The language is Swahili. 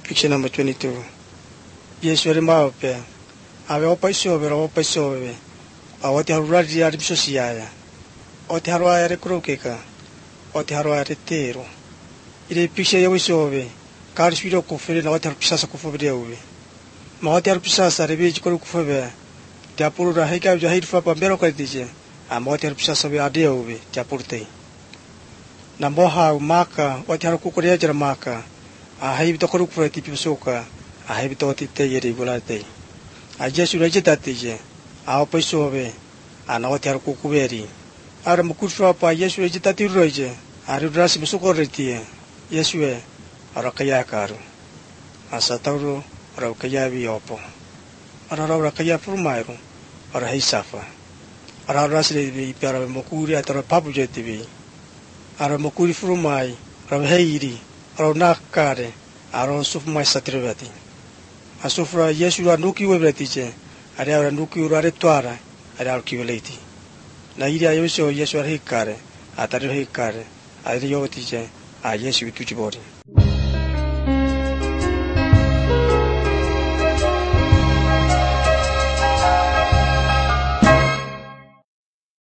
Picture number 22. Yesu ari maope. Ave opa isobe. O te harurari ari bisosiaya. O te harua ari kurokeka. O te harua ari tero. Ire picture ya isobe. Kari spiro kufere na o te harpisasa kufere uwe. Ma o te harpisasa ari beji kuru kufere. Te apuru ra heka ja hirfa pa mero ka dije. A mo te harpisasa be ade uwe te apurte. Na moha maka o te harukukurea jara maka. A hai to kuru kufere ti pisoka. A hai to ti te yeri golate. A Jesu reje tatije. A opa isobe. A na o te harukukuveri. Ara mukuswa pa Yesu reje tati roje. A rurasi musuko retie. Yesu e ara kaya karu. Asa tauro ara kaya bi opo. Ara kaya purmairu. Ara hei safa. Ara rasle bi para mukuri atara papu jeti bi. Ara mukuri furmai. Ara heiri. Ara nakare. Ara sufmai satrivati. Asufra Yesu ra nuki webretiche. Ara nuki urare tuara. Ara kiveleti. Na iria Yesu ara hikare. Atare hikare. Ari yotiche. A Yesu tuchibori.